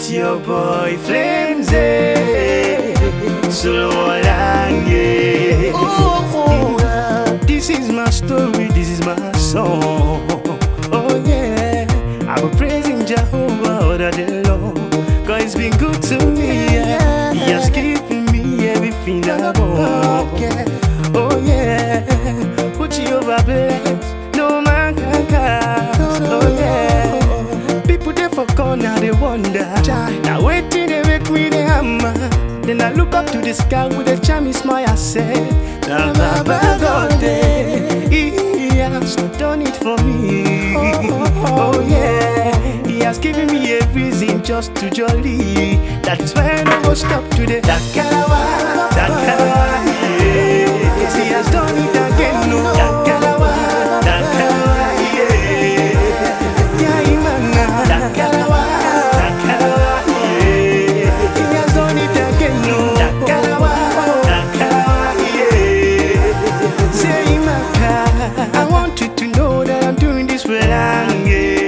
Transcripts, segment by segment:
with your boy Flimsy. Solo Lange. This is my story, this is my song. Oh yeah, I will praising Jehovah all the day long. God has been good to me, yeah. He has given me everything I want. Oh yeah, put Jehovah bless, no man can cast. Oh yeah, people they for corner they wonder. Now waiting they make me the hammer. Then I look up to the sky with a charming smile. I say, Baba God, He has done it for me. Oh yeah, He has given me a reason just to jolly. That is why I will stop today. Dakarawa, Dakarawa, yeah. 'Cause He has done it again. No, Dakarawa, Dakarawa, yeah. Yeah, Imana, Dakarawa, Dakarawa, yeah. He has done it again. No, Dakarawa, Dakarawa, yeah. Say Imaka, I want you to know that I'm doing this for long,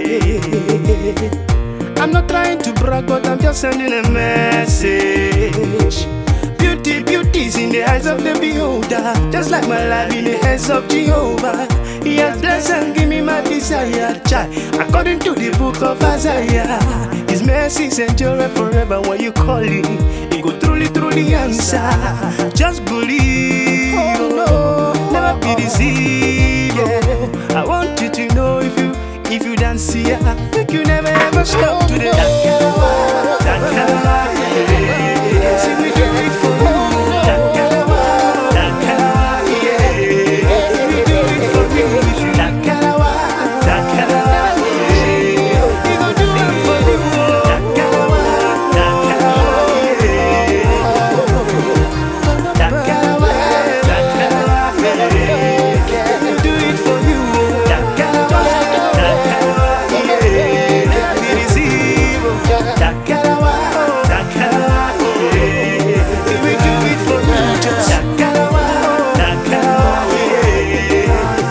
yeah. I'm not trying to brag, but I'm just sending a message. Beauty, beauty's in the eyes of the beholder, just like my life in the hands of Jehovah. He has blessed and give me my desire, child. According to the book of Isaiah, His mercies endure forever. When you call it, He go truly, truly answer. Just believe, never be deceived. Yeah. I want you to know if you dance here, make you never ever stop to the Dakarawa, Dakarawa, yeah. See me do it for you. Dakarawa, Dakarawa, yeah. We do it for you. Dakarawa, Dakarawa, yeah. We gon' do it for you. Dakarawa, Dakarawa, yeah. Dakarawa, Dakarawa, yeah. We do it for you. Dakarawa, Dakarawa, yeah. We receive. Dakarawa, Dakarawa, yeah. We do it for you. Just Dakarawa, Dakarawa, yeah.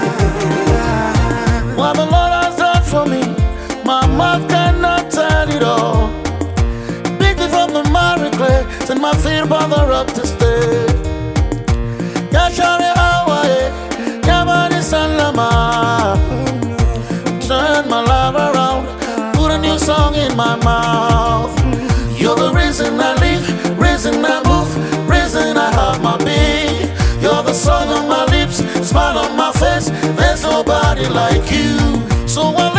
What the Lord has done for me, my mouth cannot tell it all. Picked it from the miry clay, sent my feet bother up to stay. Yashari Hawaii, Yamani Salama. Turn my life around, put a new song in my mouth. You're the reason I live, reason I move, reason I have my being. You're the song on my lips, smile on my face. There's nobody like you. So